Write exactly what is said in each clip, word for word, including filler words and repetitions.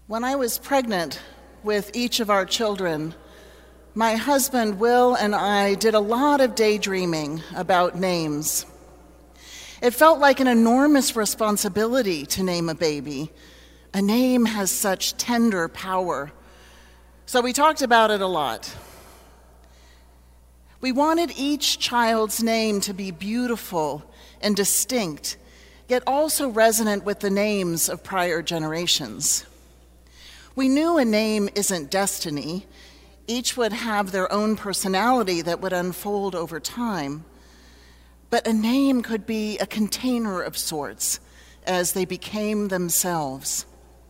When I was pregnant with each of our children, my husband Will and I did a lot of daydreaming about names. It felt like an enormous responsibility to name a baby. A name has such tender power. So we talked about it a lot. We wanted each child's name to be beautiful and distinct, yet also resonant with the names of prior generations. We knew a name isn't destiny. Each would have their own personality that would unfold over time. But a name could be a container of sorts as they became themselves.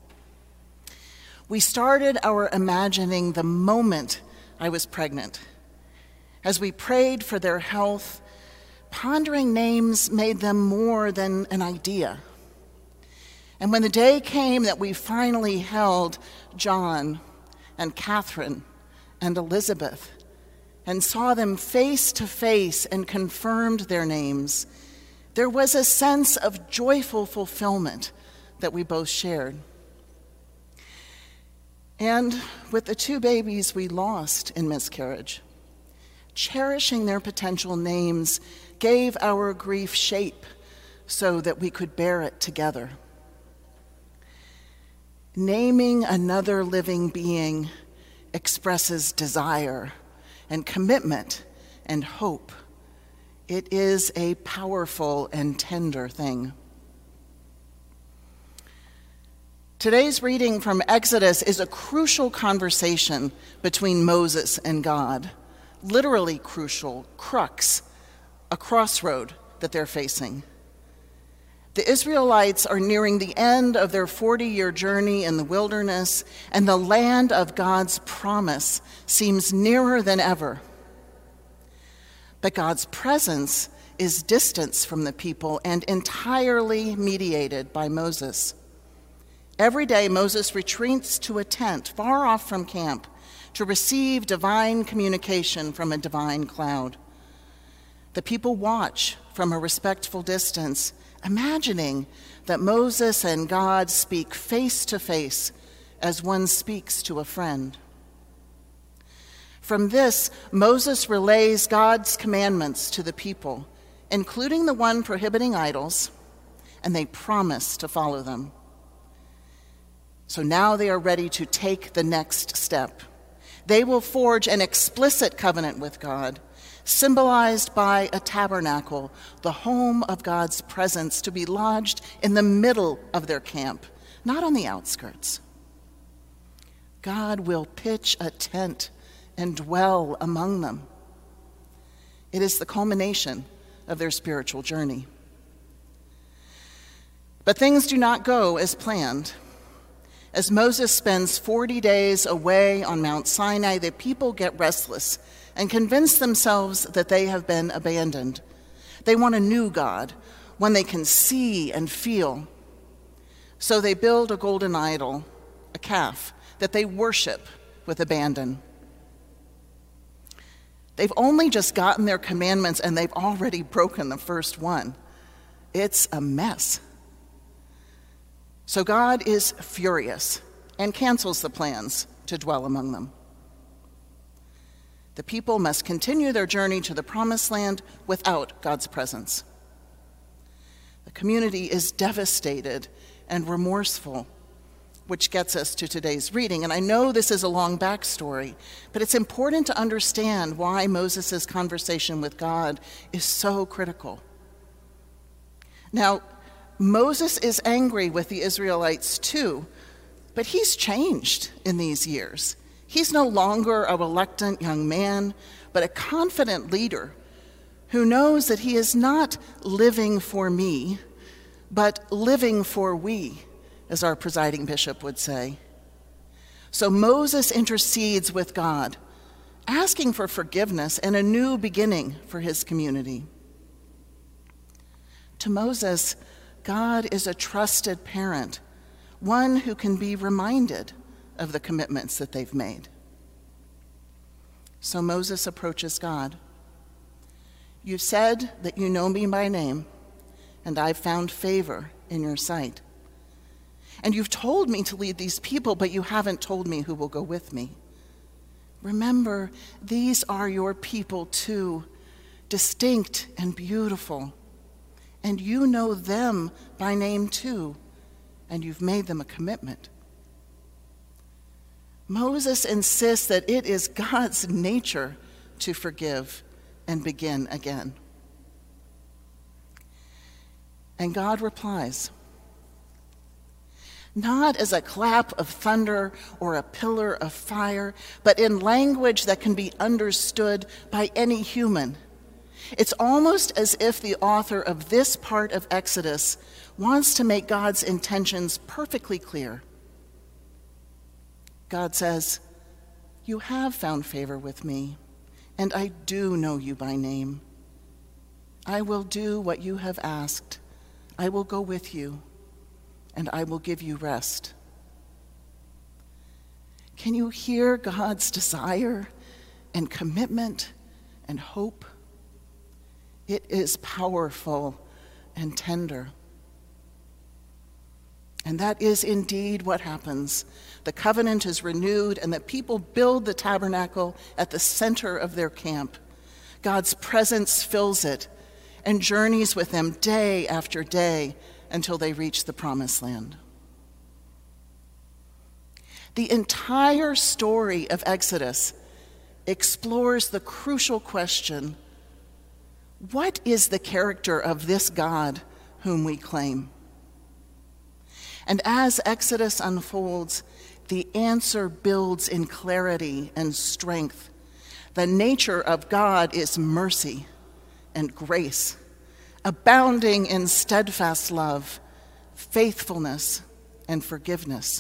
We started our imagining the moment I was pregnant. As we prayed for their health, pondering names made them more than an idea. And when the day came that we finally held John and Catherine and Elizabeth and saw them face to face and confirmed their names, there was a sense of joyful fulfillment that we both shared. And with the two babies we lost in miscarriage, cherishing their potential names gave our grief shape so that we could bear it together. Naming another living being expresses desire and commitment and hope. It is a powerful and tender thing. Today's reading from Exodus is a crucial conversation between Moses and God. Literally crucial, crux, a crossroad that they're facing. The Israelites are nearing the end of their forty-year journey in the wilderness, and the land of God's promise seems nearer than ever. But God's presence is distance from the people and entirely mediated by Moses. Every day, Moses retreats to a tent far off from camp to receive divine communication from a divine cloud. The people watch from a respectful distance, imagining that Moses and God speak face to face as one speaks to a friend. From this, Moses relays God's commandments to the people, including the one prohibiting idols, and they promise to follow them. So now they are ready to take the next step. They will forge an explicit covenant with God, symbolized by a tabernacle, the home of God's presence, to be lodged in the middle of their camp, not on the outskirts. God will pitch a tent and dwell among them. It is the culmination of their spiritual journey. But things do not go as planned. As Moses spends forty days away on Mount Sinai, the people get restless and convince themselves that they have been abandoned. They want a new God, one they can see and feel. So they build a golden idol, a calf, that they worship with abandon. They've only just gotten their commandments and they've already broken the first one. It's a mess. So God is furious and cancels the plans to dwell among them. The people must continue their journey to the promised land without God's presence. The community is devastated and remorseful, which gets us to today's reading. And I know this is a long backstory, but it's important to understand why Moses' conversation with God is so critical. Now, Moses is angry with the Israelites too, but he's changed in these years. He's no longer a reluctant young man, but a confident leader who knows that he is not living for me, but living for we, as our presiding bishop would say. So Moses intercedes with God, asking for forgiveness and a new beginning for his community. To Moses, God is a trusted parent, one who can be reminded of the commitments that they've made. So Moses approaches God. You've said that you know me by name, and I've found favor in your sight. And you've told me to lead these people, but you haven't told me who will go with me. Remember, these are your people too, distinct and beautiful. And you know them by name too, and you've made them a commitment. Moses insists that it is God's nature to forgive and begin again. And God replies, not as a clap of thunder or a pillar of fire, but in language that can be understood by any human. It's almost as if the author of this part of Exodus wants to make God's intentions perfectly clear. God says, you have found favor with me, and I do know you by name. I will do what you have asked. I will go with you, and I will give you rest. Can you hear God's desire and commitment and hope? It is powerful and tender. And that is indeed what happens. The covenant is renewed, and the people build the tabernacle at the center of their camp. God's presence fills it and journeys with them day after day until they reach the promised land. The entire story of Exodus explores the crucial question, what is the character of this God whom we claim? And as Exodus unfolds, the answer builds in clarity and strength. The nature of God is mercy and grace, abounding in steadfast love, faithfulness, and forgiveness.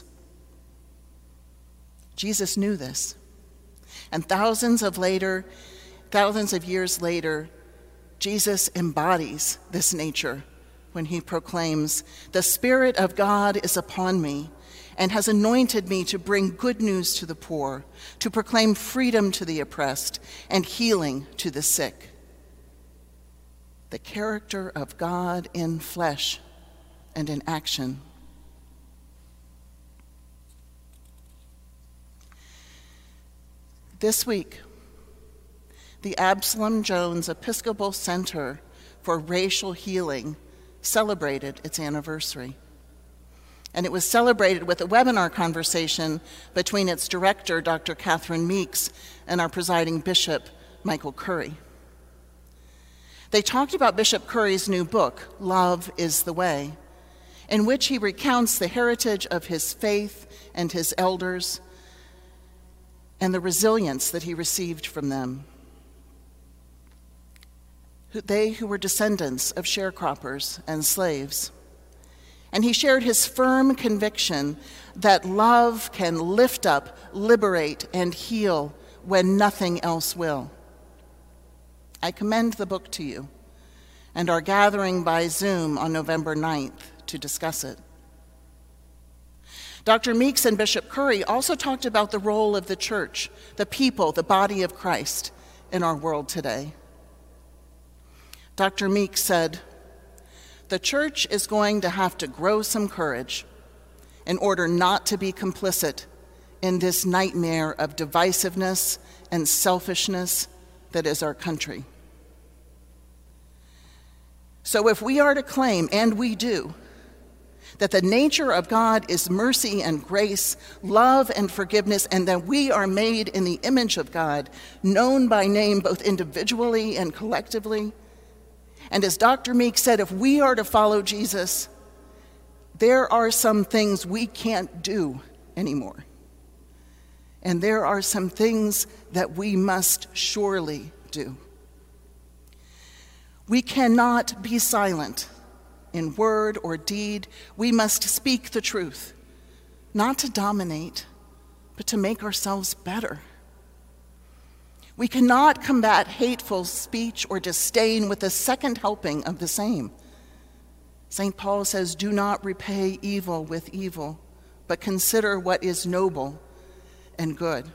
Jesus knew this. And thousands of later, thousands of years later, Jesus embodies this nature when he proclaims, "The Spirit of God is upon me and has anointed me to bring good news to the poor, to proclaim freedom to the oppressed and healing to the sick." The character of God in flesh and in action. This week, the Absalom Jones Episcopal Center for Racial Healing celebrated its anniversary. And it was celebrated with a webinar conversation between its director, Doctor Catherine Meeks, and our presiding bishop, Michael Curry. They talked about Bishop Curry's new book, Love is the Way, in which he recounts the heritage of his faith and his elders and the resilience that he received from them. They who were descendants of sharecroppers and slaves. And he shared his firm conviction that love can lift up, liberate, and heal when nothing else will. I commend the book to you and are gathering by Zoom on November ninth to discuss it. Doctor Meeks and Bishop Curry also talked about the role of the church, the people, the body of Christ in our world today. Doctor Meeks said, "The church is going to have to grow some courage in order not to be complicit in this nightmare of divisiveness and selfishness that is our country. So if we are to claim, and we do, that the nature of God is mercy and grace, love and forgiveness, and that we are made in the image of God, known by name both individually and collectively, and as Doctor Meeks said, if we are to follow Jesus, there are some things we can't do anymore. And there are some things that we must surely do. We cannot be silent in word or deed. We must speak the truth, not to dominate, but to make ourselves better. We cannot combat hateful speech or disdain with a second helping of the same. Saint Paul says, "Do not repay evil with evil, but consider what is noble and good."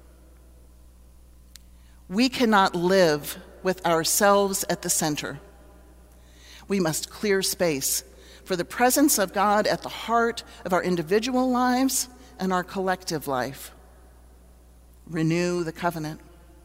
We cannot live with ourselves at the center. We must clear space for the presence of God at the heart of our individual lives and our collective life. Renew the covenant.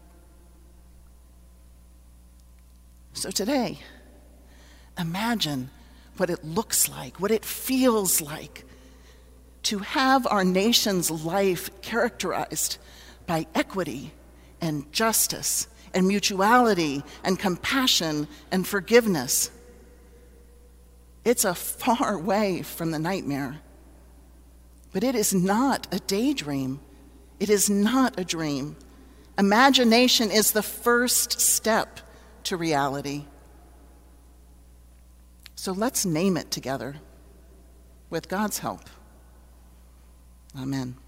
So today, imagine what it looks like, what it feels like to have our nation's life characterized by equity and justice and mutuality and compassion and forgiveness. It's a far way from the nightmare, but it is not a daydream. It is not a dream. Imagination is the first step to reality. So let's name it together with God's help. Amen.